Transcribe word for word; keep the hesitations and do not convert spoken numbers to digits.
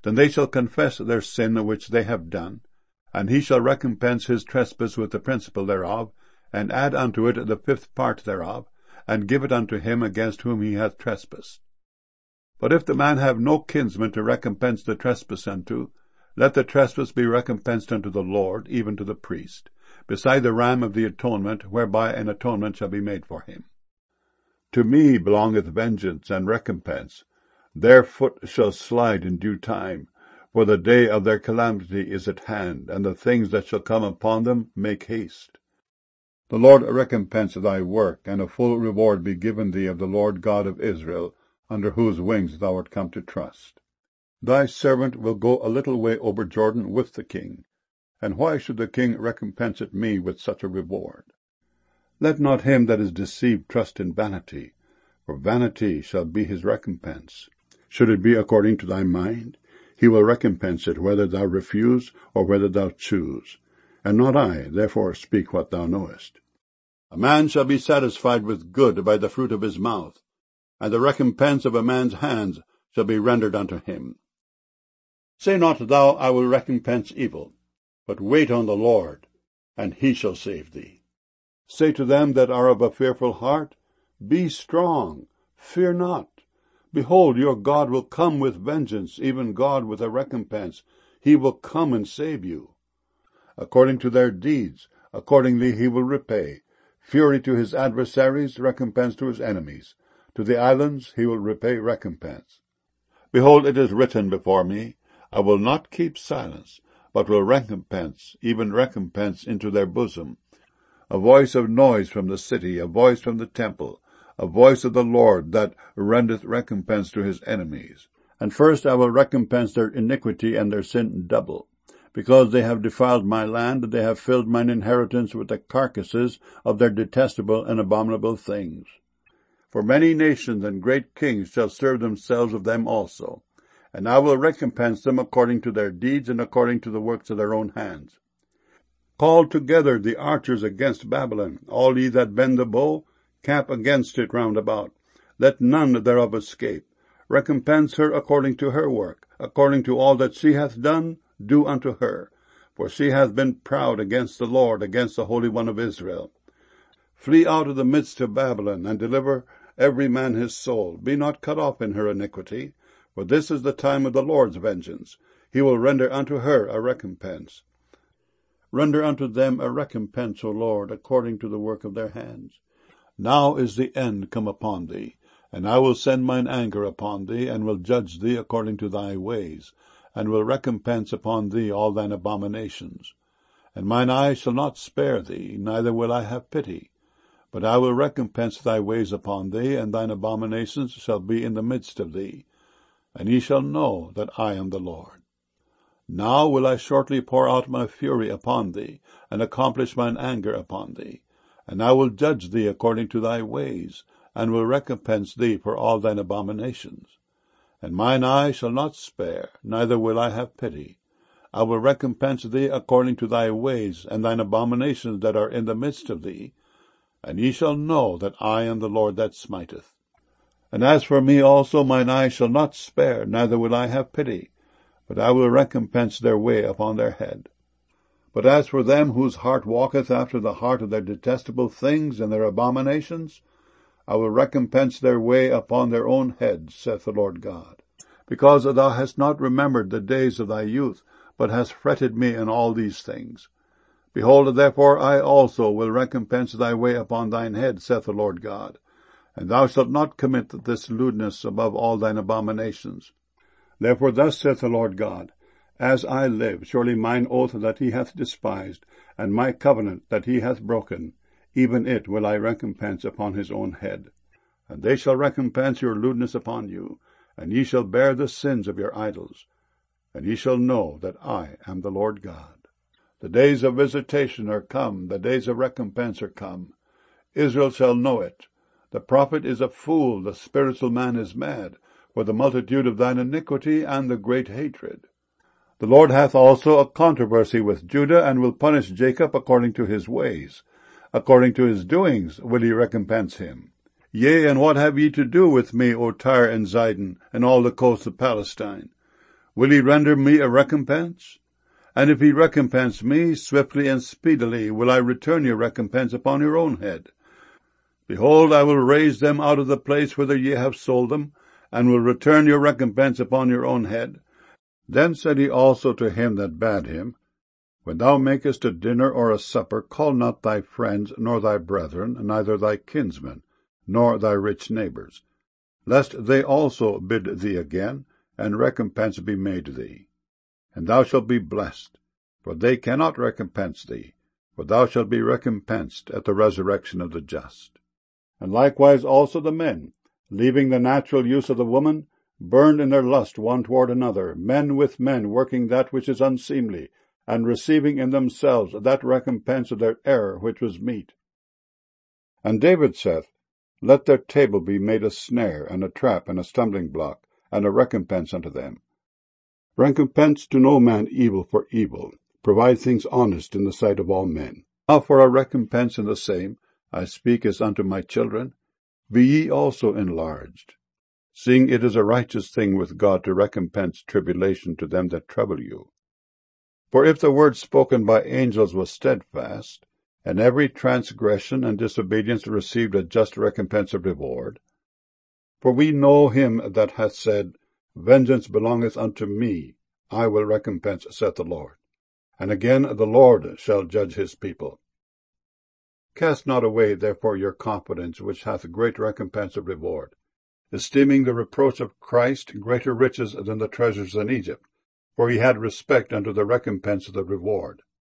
Then they shall confess their sin which they have done, and he shall recompense his trespass with the principal thereof, and add unto it the fifth part thereof, and give it unto him against whom he hath trespassed. But if the man have no kinsman to recompense the trespass unto, let the trespass be recompensed unto the Lord, even to the priest, beside the ram of the atonement, whereby an atonement shall be made for him. To me belongeth vengeance and recompense. Their foot shall slide in due time, for the day of their calamity is at hand, and the things that shall come upon them make haste. The Lord recompense thy work, and a full reward be given thee of the Lord God of Israel, under whose wings thou art come to trust. Thy servant will go a little way over Jordan with the king, and why should the king recompense it me with such a reward? Let not him that is deceived trust in vanity, for vanity shall be his recompense. Should it be according to thy mind, he will recompense it, whether thou refuse or whether thou choose. And not I, therefore speak what thou knowest. A man shall be satisfied with good by the fruit of his mouth, and the recompense of a man's hands shall be rendered unto him. Say not thou, I will recompense evil, but wait on the Lord, and he shall save thee. Say to them that are of a fearful heart, Be strong, fear not. Behold, your God will come with vengeance, even God with a recompense. He will come and save you. According to their deeds, accordingly he will repay. Fury to his adversaries, recompense to his enemies. To the islands he will repay recompense. Behold, it is written before me, I will not keep silence, but will recompense, even recompense into their bosom. A voice of noise from the city, a voice from the temple, a voice of the Lord that rendeth recompense to his enemies. And first I will recompense their iniquity and their sin double. Because they have defiled my land, they have filled mine inheritance with the carcasses of their detestable and abominable things. For many nations and great kings shall serve themselves of them also. And I will recompense them according to their deeds and according to the works of their own hands. Call together the archers against Babylon, all ye that bend the bow, camp against it round about. Let none thereof escape. Recompense her according to her work, according to all that she hath done, do unto her. For she hath been proud against the Lord, against the Holy One of Israel. Flee out of the midst of Babylon, and deliver every man his soul. Be not cut off in her iniquity, for this is the time of the Lord's vengeance. He will render unto her a recompense. Render unto them a recompense, O Lord, according to the work of their hands. Now is the end come upon thee, and I will send mine anger upon thee, and will judge thee according to thy ways, and will recompense upon thee all thine abominations. And mine eye shall not spare thee, neither will I have pity. But I will recompense thy ways upon thee, and thine abominations shall be in the midst of thee. And ye shall know that I am the Lord. Now will I shortly pour out my fury upon thee, and accomplish mine anger upon thee. And I will judge thee according to thy ways, and will recompense thee for all thine abominations. And mine eye shall not spare, neither will I have pity. I will recompense thee according to thy ways, and thine abominations that are in the midst of thee. And ye shall know that I am the Lord that smiteth. And as for me also, mine eye shall not spare, neither will I have pity, but I will recompense their way upon their head. But as for them whose heart walketh after the heart of their detestable things and their abominations, I will recompense their way upon their own heads, saith the Lord God. Because thou hast not remembered the days of thy youth, but hast fretted me in all these things. Behold, therefore I also will recompense thy way upon thine head, saith the Lord God. And thou shalt not commit this lewdness above all thine abominations. Therefore thus saith the Lord God, As I live, surely mine oath that he hath despised, and my covenant that he hath broken, even it will I recompense upon his own head. And they shall recompense your lewdness upon you, and ye shall bear the sins of your idols. And ye shall know that I am the Lord God. The days of visitation are come, the days of recompense are come. Israel shall know it. The prophet is a fool, the spiritual man is mad, for the multitude of thine iniquity and the great hatred. The Lord hath also a controversy with Judah, and will punish Jacob according to his ways. According to his doings will he recompense him. Yea, and what have ye to do with me, O Tyre and Zidon, and all the coasts of Palestine? Will he render me a recompense? And if he recompense me, swiftly and speedily will I return your recompense upon your own head. Behold, I will raise them out of the place whither ye have sold them, and will return your recompense upon your own head. Then said he also to him that bade him, When thou makest a dinner or a supper, call not thy friends, nor thy brethren, neither thy kinsmen, nor thy rich neighbors, lest they also bid thee again, and recompense be made thee. And thou shalt be blessed, for they cannot recompense thee, for thou shalt be recompensed at the resurrection of the just. And likewise also the men, leaving the natural use of the woman, burned in their lust one toward another, men with men, working that which is unseemly, and receiving in themselves that recompense of their error which was meet. And David saith, Let their table be made a snare, and a trap, and a stumbling block, and a recompense unto them. Recompense to no man evil for evil. Provide things honest in the sight of all men. Now for a recompense in the same, I speak as unto my children, be ye also enlarged, seeing it is a righteous thing with God to recompense tribulation to them that trouble you. For if the word spoken by angels was steadfast, and every transgression and disobedience received a just recompense of reward, for we know him that hath said, Vengeance belongeth unto me, I will recompense, saith the Lord. And again, the Lord shall judge his people. Cast not away therefore your confidence, which hath great recompense of reward, esteeming the reproach of Christ greater riches than the treasures in Egypt, for he had respect unto the recompense of the reward.